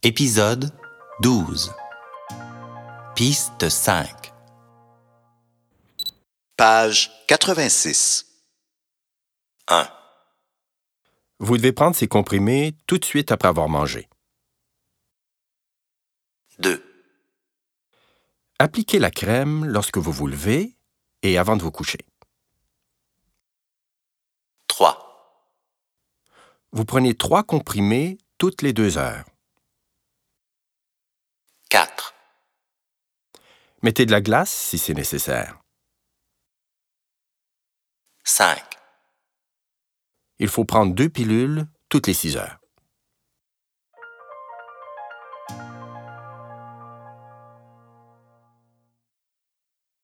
Épisode 12. Piste 5. Page 86. 1. Vous devez prendre ces comprimés tout de suite après avoir mangé. 2. Appliquez la crème lorsque vous vous levez et avant de vous coucher. 3. Vous prenez 3 comprimés toutes les 2 heures. 4. Mettez de la glace si c'est nécessaire. 5. Il faut prendre 2 pilules toutes les 6 heures.